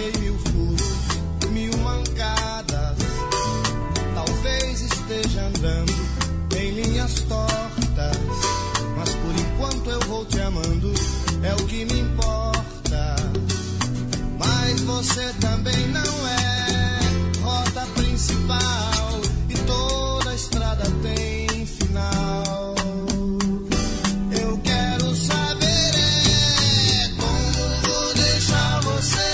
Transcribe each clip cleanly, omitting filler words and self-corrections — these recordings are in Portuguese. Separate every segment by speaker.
Speaker 1: deixei mil furos, mil mancadas. Talvez esteja andando em linhas tortas, mas por enquanto eu vou te amando, é o que me importa. Mas você também não é rota principal, e toda estrada tem final. Eu quero saber como vou deixar você,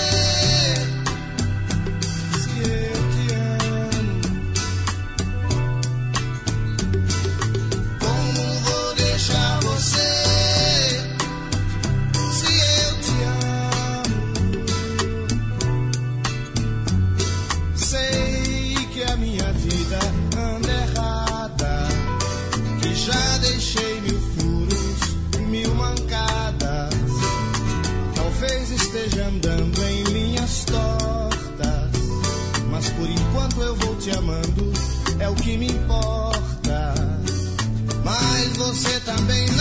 Speaker 1: se eu te amo. Como vou deixar você, se eu te amo. Sei que a minha vida anda errada, que já deixei mil furos, mil mancadas. Talvez esteja andando em linhas tortas, mas por enquanto eu vou te amando, é o que me importa. Mas você também